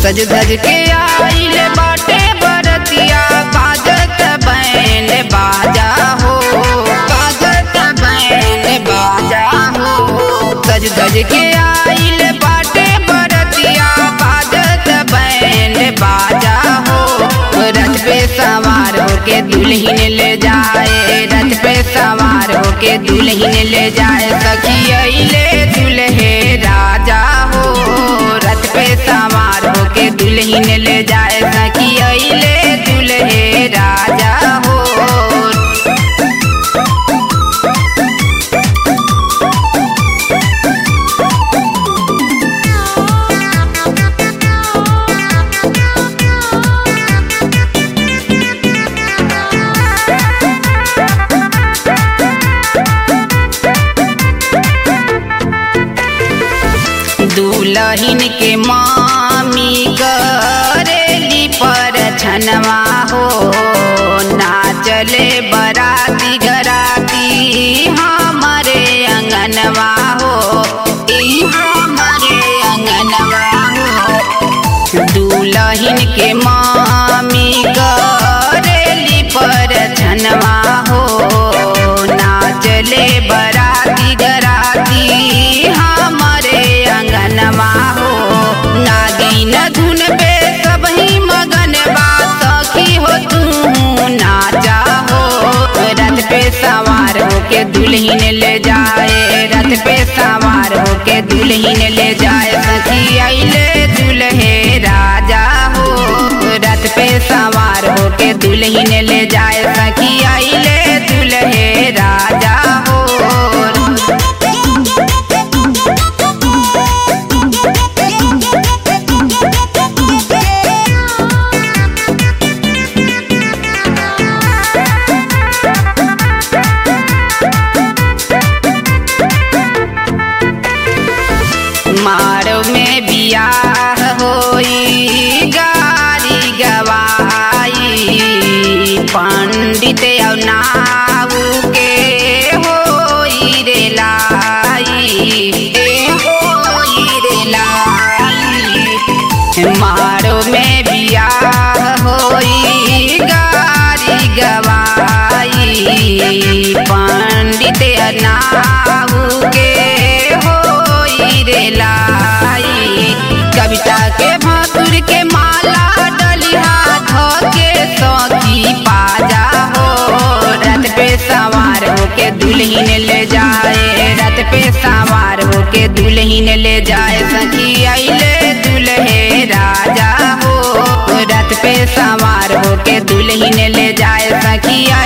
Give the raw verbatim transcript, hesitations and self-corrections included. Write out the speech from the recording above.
सज धज के आइल बाटे बरतिया बाजत बैन बाजा हो, बाजत बैन बाजा हो। सज धज के आइल बाटे बरतिया बाजत बैन बाजा हो। रथ पे सवार होके दुल्हन ले जाए, रथ पे सवार होके दुल्हन ले जाए। सखी अइले दुल्हे राजा हो, रथ पे सवार होके दुल्हन ले जाए। सखी अइले दुल्हे राजा हो। दुल्हन के मामी करेली पर छनवा हो, नाचले बराती घराती हमारे अंगनवा हो, ई हमारे अंगनवा हो। दुल्हन के मामी करेली पर छनवा हो, नाचले बराती घराती हमारे अंगनवा हो। नागिन धुन पे सबही मगन बा, सखी हो तू नाचा हो। रथ पे सवार होके दुल्हन ले जाए, रथ पे सवार होके दुल्हन ले जाए। सखी अइले दुल्हे राजा हो, रथ पे सवार होके दुल्हन ले जाए। सखी अइले दुल्हे राजा हो। मारो में बियाह होई गारी गवाई, पंडित और नाऊ के होई रे लाई, ए होई रे लाई। मारो में बियाह होई गारी गवाई, पंडित और नाऊ के रे लाई। कविता के भासुर के माला डलिया धोके सखी पाजा हो। रथ पे सवार होके दुल्हन ले जाए, रथ पे सवार होके दुल्हन ले जाए। सखी अइले दुल्हे राजा हो, रथ पे सवार होके दुल्हन ले जाए। सखी